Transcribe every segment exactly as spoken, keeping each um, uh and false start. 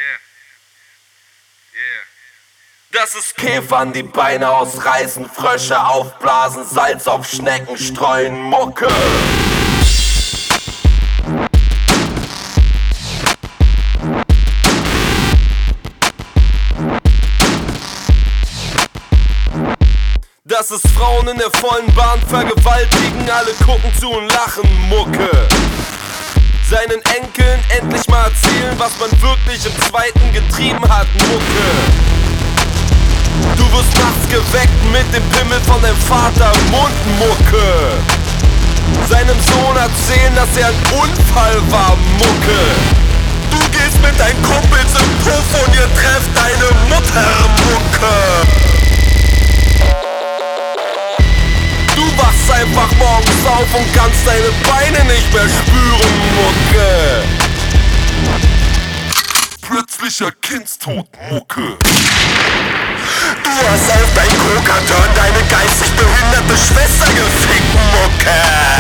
Das ist Käfern die Beine ausreißen, Frösche aufblasen, Salz auf Schnecken streuen, Mucke. Das ist Frauen in der vollen Bahn vergewaltigen, alle gucken zu und lachen, Mucke. Seinen Enkeln endlich mal erzählen, was man wirklich im Zweiten getrieben hat, Mucke. Du wirst nachts geweckt mit dem Pimmel von deinem Vater, Mundmucke. Seinem Sohn erzählen, dass er ein Unfall war, Mucke. Du gehst mit deinen Kumpels im Puff und ihr trefft deine Mutter, Mucke. Du wachst einfach morgens auf und kannst deine Beine nicht mehr spüren, Mucke. Plötzlicher Kindstod, Mucke. Du hast auf dein Coca-Turn deine geistig behinderte Schwester gefickt, Mucke.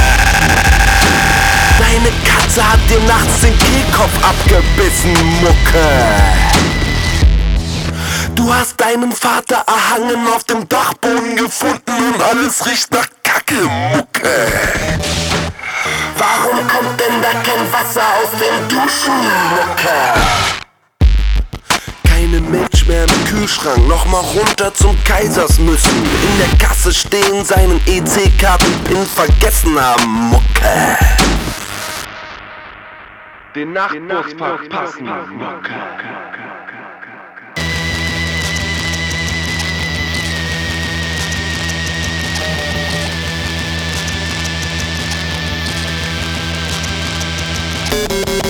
Deine Katze hat dir nachts den Kehlkopf abgebissen, Mucke. Du hast deinen Vater erhangen auf dem Dachboden gefunden und alles riecht nach Kacke, Mucke. Warum kommt denn da kein Wasser aus den Duschen, Mucke? Keine Milch mehr im Kühlschrank, nochmal runter zum Kaisers müssen. In der Kasse stehen, seinen E C-Karten-Pin vergessen haben, Mucke. Den Nachtbus verpassen, Mucke. Thank you.